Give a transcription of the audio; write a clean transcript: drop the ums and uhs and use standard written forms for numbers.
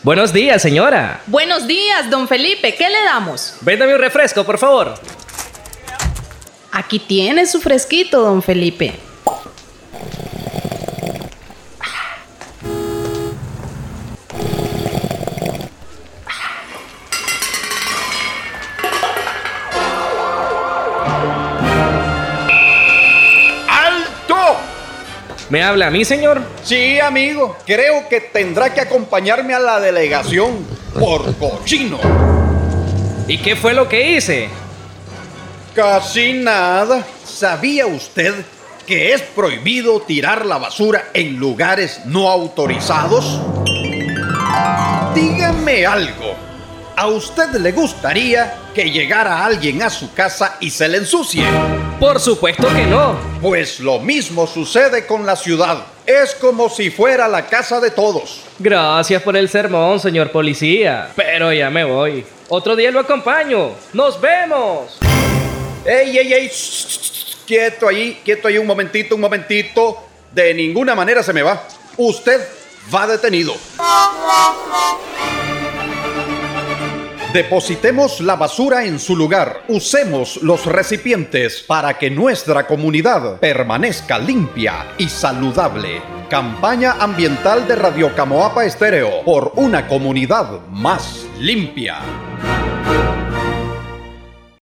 Buenos días, señora. Buenos días, don Felipe. ¿Qué le damos? Véndame un refresco, por favor. Aquí tiene su fresquito, don Felipe. ¿Me habla a mí, señor? Sí, amigo. Creo que tendrá que acompañarme a la delegación por cochino. ¿Y qué fue lo que hice? Casi nada. ¿Sabía usted que es prohibido tirar la basura en lugares no autorizados? Dígame algo. ¿A usted le gustaría que llegara alguien a su casa y se le ensucie? Por supuesto que no. Pues lo mismo sucede con la ciudad. Es como si fuera la casa de todos. Gracias por el sermón, señor policía. Pero ya me voy. Otro día lo acompaño. ¡Nos vemos! ¡Ey! Quieto ahí, un momentito. De ninguna manera se me va. Usted va detenido. Depositemos la basura en su lugar. Usemos los recipientes para que nuestra comunidad permanezca limpia y saludable. Campaña ambiental de Radio Camoapa Estéreo por una comunidad más limpia.